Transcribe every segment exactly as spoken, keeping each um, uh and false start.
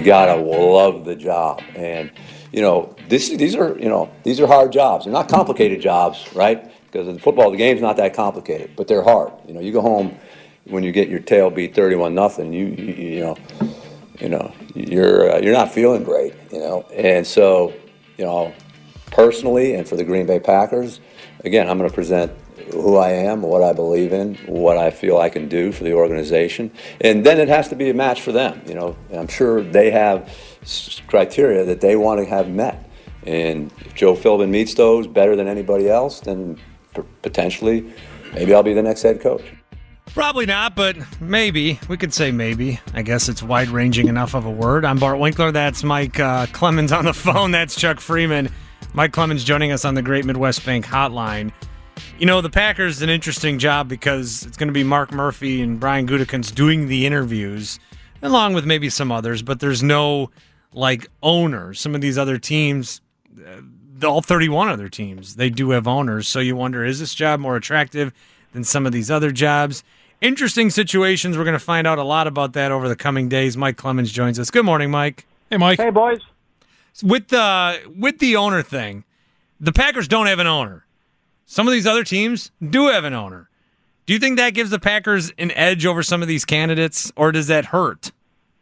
gotta love the job. And you know, this these are you know these are hard jobs. They're not complicated jobs, right? Because in football, the game's not that complicated, but they're hard. You know, you go home when you get your tail beat thirty-one nothing. You, you you know, you know, you're uh, you're not feeling great. You know, and so you know, personally, and for the Green Bay Packers, again, I'm going to present who I am, what I believe in, what I feel I can do for the organization, and then it has to be a match for them. You know, and I'm sure they have criteria that they want to have met, and if Joe Philbin meets those better than anybody else, then p- potentially, maybe I'll be the next head coach. Probably not, but maybe. We could say maybe. I guess it's wide-ranging enough of a word. I'm Bart Winkler. That's Mike uh, Clemens on the phone. That's Chuck Freeman. Mike Clemens joining us on the Great Midwest Bank Hotline. You know, the Packers is an interesting job because it's going to be Mark Murphy and Brian Gutekunst doing the interviews, along with maybe some others, but there's no, like, owners. Some of these other teams, uh, all thirty-one other teams, they do have owners. So you wonder, is this job more attractive than some of these other jobs? Interesting situations. We're going to find out a lot about that over the coming days. Mike Clemens joins us. Good morning, Mike. Hey, Mike. Hey, boys. With the with the owner thing, the Packers don't have an owner. Some of these other teams do have an owner. Do you think that gives the Packers an edge over some of these candidates, or does that hurt?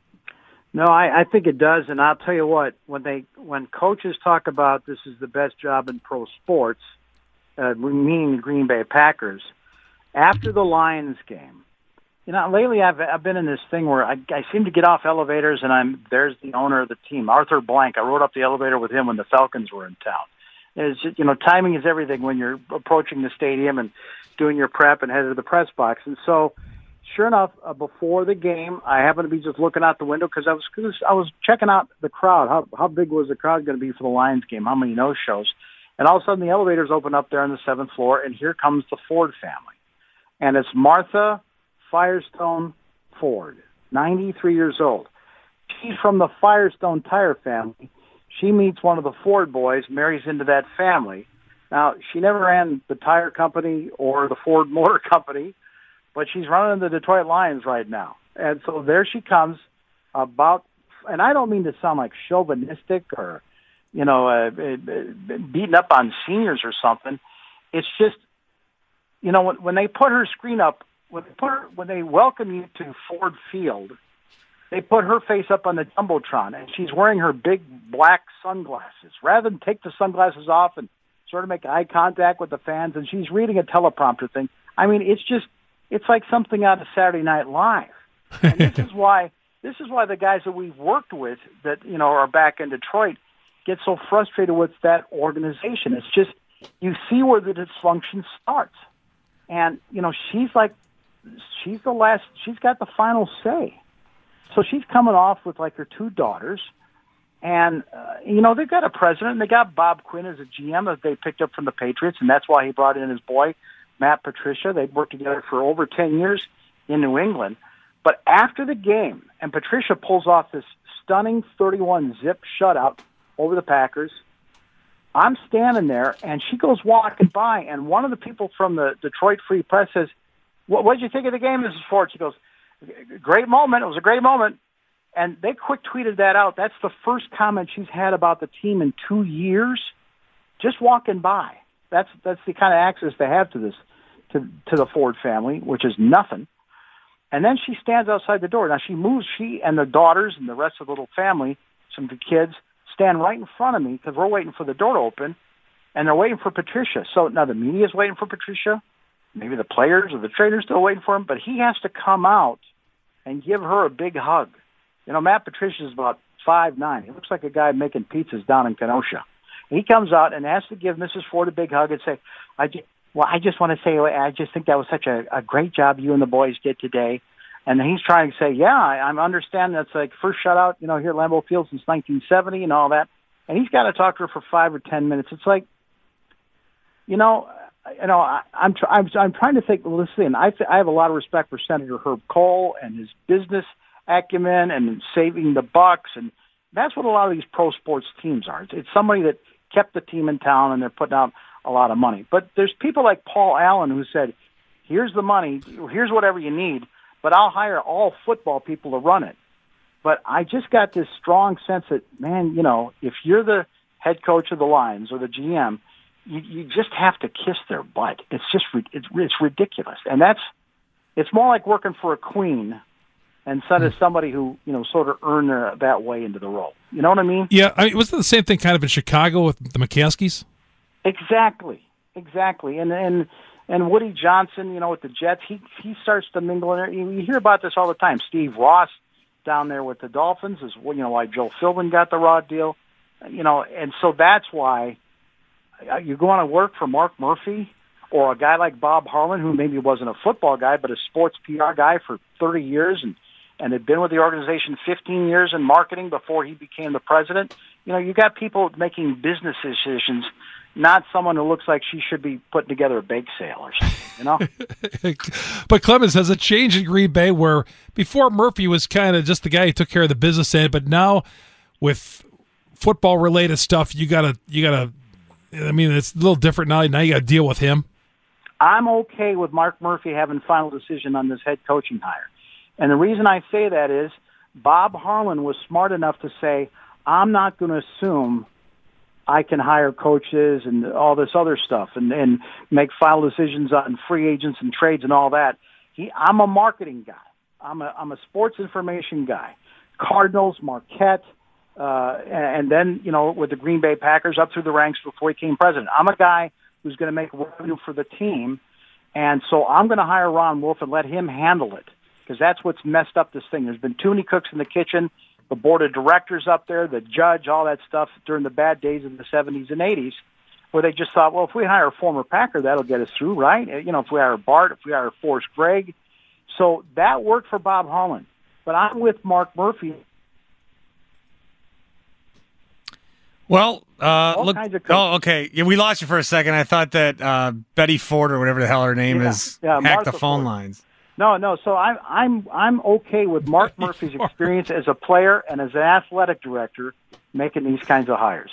No, I, I think it does, and I'll tell you what. When they when coaches talk about this is the best job in pro sports, uh, meaning the Green Bay Packers, after the Lions game, you know, lately I've I've been in this thing where I, I seem to get off elevators and I'm there's the owner of the team, Arthur Blank. I rode up the elevator with him when the Falcons were in town. It's just, you know, timing is everything when you're approaching the stadium and doing your prep and headed to the press box. And so, sure enough, uh, before the game, I happened to be just looking out the window because I was I was checking out the crowd. How how big was the crowd going to be for the Lions game? How many no shows? And all of a sudden, the elevators open up there on the seventh floor, and here comes the Ford family. And it's Martha Firestone Ford, ninety-three years old. She's from the Firestone Tire family. She meets one of the Ford boys, marries into that family. Now, she never ran the tire company or the Ford Motor Company, but she's running the Detroit Lions right now. And so there she comes about, and I don't mean to sound like chauvinistic or, you know, uh, beating up on seniors or something. It's just, you know, when, when they put her screen up, when they put her, when they welcome you to Ford Field, they put her face up on the Jumbotron, and she's wearing her big black sunglasses. Rather than take the sunglasses off and sort of make eye contact with the fans, and she's reading a teleprompter thing. I mean, it's just, it's like something out of Saturday Night Live. And this is why, this is why the guys that we've worked with that, you know, are back in Detroit get so frustrated with that organization. It's just, you see where the dysfunction starts. And, you know, she's like, she's the last, she's got the final say. So she's coming off with like her two daughters. And, uh, you know, they've got a president, and they got Bob Quinn as a G M that they picked up from the Patriots, and that's why he brought in his boy, Matt Patricia. They'd worked together for over ten years in New England. But after the game, and Patricia pulls off this stunning thirty-one zip shutout over the Packers, I'm standing there, and she goes walking by, and one of the people from the Detroit Free Press says, what did you think of the game, Missus Ford? She goes, great moment. It was a great moment. And they quick tweeted that out. That's the first comment she's had about the team in two years, just walking by. That's that's the kind of access they have to this, to to the Ford family, which is nothing. And then she stands outside the door. Now she moves. She and the daughters and the rest of the little family, some of the kids, stand right in front of me because we're waiting for the door to open, and they're waiting for Patricia. So now the media's waiting for Patricia. Maybe the players or the trainers still waiting for him, but he has to come out and give her a big hug. You know, Matt Patricia is about five nine. He looks like a guy making pizzas down in Kenosha. He comes out and has to give Missus Ford a big hug and say, I just, well, I just want to say, I just think that was such a, a great job you and the boys did today. And he's trying to say, yeah, I, I understand that's like first shutout, you know, here at Lambeau Field since nineteen seventy and all that. And he's got to talk to her for five or ten minutes. It's like, you know, you know, I, I'm, tr- I'm I'm trying to think. Listen, I th- I have a lot of respect for Senator Herb Kohl and his business acumen and saving the bucks, and that's what a lot of these pro sports teams are. It's, it's somebody that kept the team in town, and they're putting out a lot of money. But there's people like Paul Allen who said, "Here's the money. Here's whatever you need, but I'll hire all football people to run it." But I just got this strong sense that, man, you know, if you're the head coach of the Lions or the G M, you, you just have to kiss their butt. It's just it's, it's ridiculous, and that's it's more like working for a queen instead of somebody who, you know, sort of earned their, that way into the role. You know what I mean? Yeah, I mean, wasn't the same thing kind of in Chicago with the McCaskies? Exactly, exactly, and and and Woody Johnson, you know, with the Jets, he he starts to mingle in there. You, you hear about this all the time. Steve Ross down there with the Dolphins is, you know, why Joe Philbin got the raw deal, you know, and so that's why you go on to work for Mark Murphy or a guy like Bob Harlan, who maybe wasn't a football guy but a sports P R guy for thirty years and and had been with the organization fifteen years in marketing before he became the president. You know, you got people making business decisions, not someone who looks like she should be putting together a bake sale or something, you know? But Clemens, has a change in Green Bay where before Murphy was kind of just the guy who took care of the business end, but now with football-related stuff, you got to, you got to, I mean, it's a little different now. Now you got to deal with him. I'm okay with Mark Murphy having final decision on this head coaching hire. And the reason I say that is Bob Harlan was smart enough to say, I'm not going to assume I can hire coaches and all this other stuff and, and make final decisions on free agents and trades and all that. He, I'm a marketing guy. I'm a, I'm a sports information guy. Cardinals, Marquette, uh, and then, you know, with the Green Bay Packers up through the ranks before he became president. I'm a guy who's going to make revenue for the team, and so I'm going to hire Ron Wolf and let him handle it because that's what's messed up this thing. There's been too many cooks in the kitchen. The board of directors up there, the judge, all that stuff during the bad days of the seventies and eighties, where they just thought, well, if we hire a former Packer, that'll get us through, right? You know, if we hire Bart, if we hire Forrest Gregg. So that worked for Bob Harlan. But I'm with Mark Murphy. Well, uh, All look. kinds of Oh, okay. Yeah, we lost you for a second. I thought that uh, Betty Ford or whatever the hell her name Yeah, is yeah, hacked Martha the phone Ford. lines. No, no. So I'm I'm I'm okay with Mark Murphy's experience as a player and as an athletic director making these kinds of hires.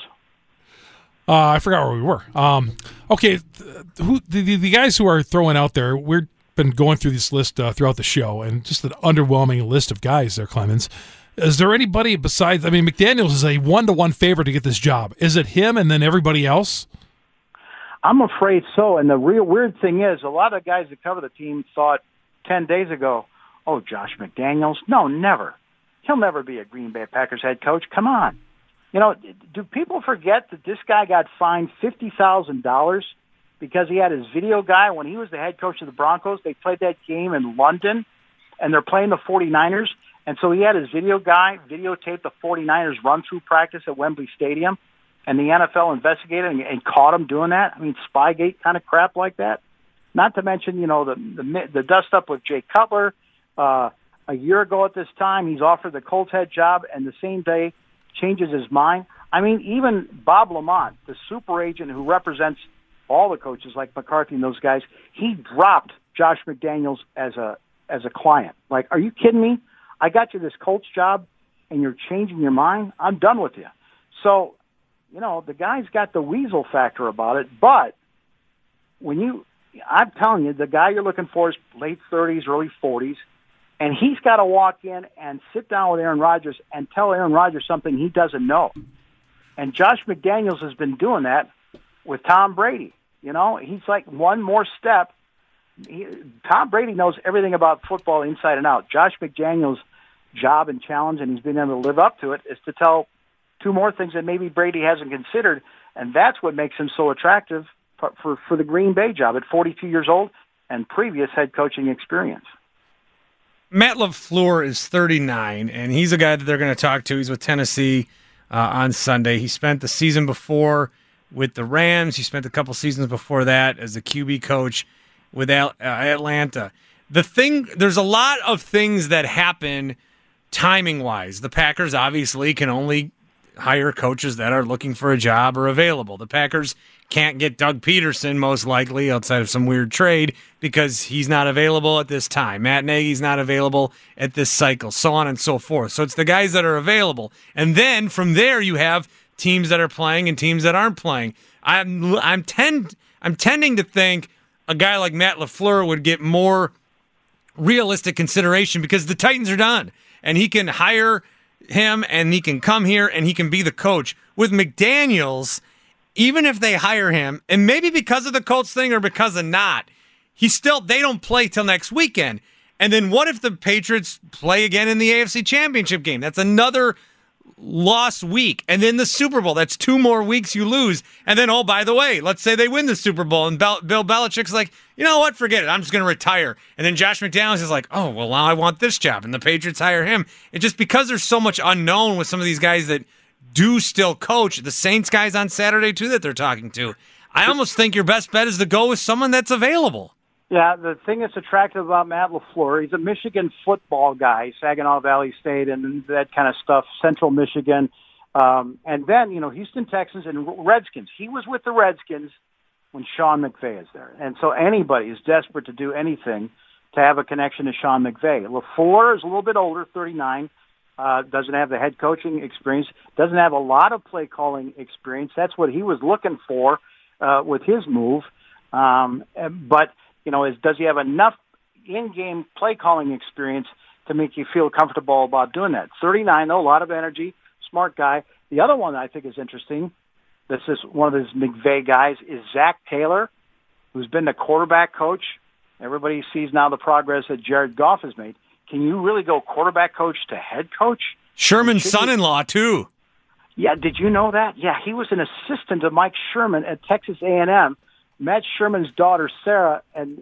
Uh, I forgot where we were. Um, okay, th- who the, the the guys who are throwing out there? We've been going through this list uh, throughout the show, and just an underwhelming list of guys there, Clemens. Is there anybody besides? I mean, McDaniels is a one to one favorite to get this job. Is it him and then everybody else? I'm afraid so. And the real weird thing is, a lot of guys that cover the team thought ten days ago, oh, Josh McDaniels? No, never. He'll never be a Green Bay Packers head coach. Come on. You know, do people forget that this guy got fined fifty thousand dollars because he had his video guy when he was the head coach of the Broncos? They played that game in London, and they're playing the 49ers. And so he had his video guy videotape the 49ers run-through practice at Wembley Stadium, and the N F L investigated and, and caught him doing that. I mean, Spygate kind of crap like that. Not to mention, you know, the the, the dust-up with Jay Cutler. Uh, a year ago at this time, he's offered the Colts head job, and the same day changes his mind. I mean, even Bob Lamont, the super agent who represents all the coaches like McCarthy and those guys, he dropped Josh McDaniels as a as a client. Like, are you kidding me? I got you this Colts job, and you're changing your mind? I'm done with you. So, you know, the guy's got the weasel factor about it, but when you, I'm telling you, the guy you're looking for is late thirties, early forties, and he's got to walk in and sit down with Aaron Rodgers and tell Aaron Rodgers something he doesn't know. And Josh McDaniels has been doing that with Tom Brady. You know, he's like one more step. He, Tom Brady knows everything about football inside and out. Josh McDaniels' job and challenge, and he's been able to live up to it, is to tell two more things that maybe Brady hasn't considered, and that's what makes him so attractive for, for, for the Green Bay job at forty-two years old and previous head coaching experience. Matt LaFleur is thirty-nine, and he's a guy that they're going to talk to. He's with Tennessee uh, on Sunday. He spent the season before with the Rams. He spent a couple seasons before that as the Q B coach with Al- uh, Atlanta. The thing, there's a lot of things that happen timing-wise. The Packers obviously can only hire coaches that are looking for a job or available. The Packers can't get Doug Peterson, most likely, outside of some weird trade, because he's not available at this time. Matt Nagy's not available at this cycle, so on and so forth. So it's the guys that are available. And then from there you have teams that are playing and teams that aren't playing. I'm I'm tend I'm tending to think a guy like Matt LaFleur would get more realistic consideration because the Titans are done. And he can hire him and he can come here and he can be the coach. With McDaniels, even if they hire him, and maybe because of the Colts thing or because of not, he still, they don't play till next weekend. And then what if the Patriots play again in the A F C Championship game? That's another lost week. And then the Super Bowl, that's two more weeks you lose. And then, oh, by the way, let's say they win the Super Bowl and Bel- Bill Belichick's like, you know what, forget it, I'm just going to retire. And then Josh McDaniels is like, oh, well, now I want this job. And the Patriots hire him. It's just because there's so much unknown with some of these guys that do still coach. The Saints guys on Saturday, too, that they're talking to. I almost think your best bet is to go with someone that's available. Yeah, the thing that's attractive about Matt LaFleur, he's a Michigan football guy, Saginaw Valley State and that kind of stuff, Central Michigan. Um, and then, you know, Houston Texans and Redskins. He was with the Redskins when Sean McVay is there. And so anybody is desperate to do anything to have a connection to Sean McVay. LaFleur is a little bit older, thirty-nine, uh, doesn't have the head coaching experience, doesn't have a lot of play calling experience. That's what he was looking for uh, with his move. Um, but... You know, is does he have enough in-game play calling experience to make you feel comfortable about doing that? thirty-nine, though, a lot of energy, smart guy. The other one that I think is interesting, this is one of his McVay guys, is Zach Taylor, who's been the quarterback coach. Everybody sees now the progress that Jared Goff has made. Can you really go quarterback coach to head coach? Sherman's son-in-law, too. Yeah, did you know that? Yeah, he was an assistant to Mike Sherman at Texas A and M. Met Sherman's daughter, Sarah, and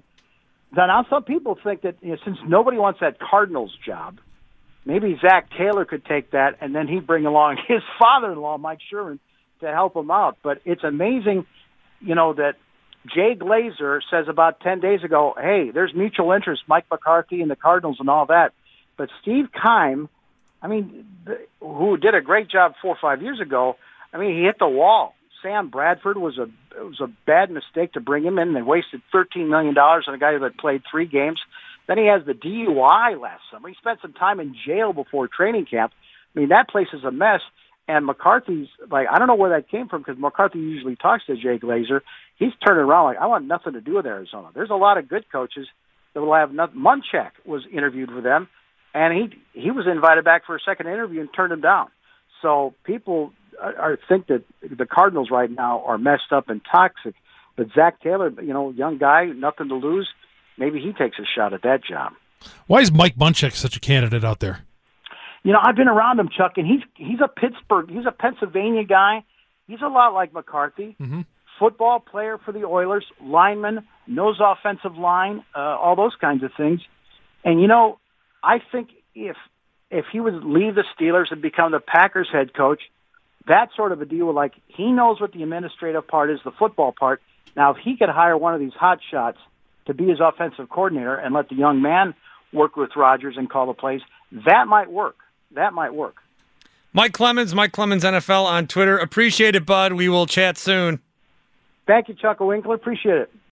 now some people think that, you know, since nobody wants that Cardinals job, maybe Zach Taylor could take that, and then he'd bring along his father-in-law, Mike Sherman, to help him out. But it's amazing, you know, that Jay Glazer says about ten days ago, hey, there's mutual interest, Mike McCarthy and the Cardinals and all that. But Steve Keim, I mean, who did a great job four or five years ago, I mean, he hit the wall. Sam Bradford was a it was a bad mistake to bring him in. They wasted thirteen million dollars on a guy who had played three games. Then he has the D U I last summer. He spent some time in jail before training camp. I mean, that place is a mess. And McCarthy's, like, I don't know where that came from because McCarthy usually talks to Jay Glazer. He's turning around like, I want nothing to do with Arizona. There's a lot of good coaches that will have nothing. Munchak was interviewed with them, and he he was invited back for a second interview and turned him down. So people I think that the Cardinals right now are messed up and toxic. But Zach Taylor, you know, young guy, nothing to lose. Maybe he takes a shot at that job. Why is Mike Munchak such a candidate out there? You know, I've been around him, Chuck, and he's he's a Pittsburgh, he's a Pennsylvania guy. He's a lot like McCarthy. Mm-hmm. Football player for the Oilers, lineman, knows offensive line, uh, all those kinds of things. And, you know, I think if if he would leave the Steelers and become the Packers head coach, that sort of a deal, like he knows what the administrative part is, the football part. Now, if he could hire one of these hot shots to be his offensive coordinator and let the young man work with Rodgers and call the plays, that might work. That might work. Mike Clemens, Mike Clemens N F L on Twitter. Appreciate it, bud. We will chat soon. Thank you, Chuck Winkler. Appreciate it.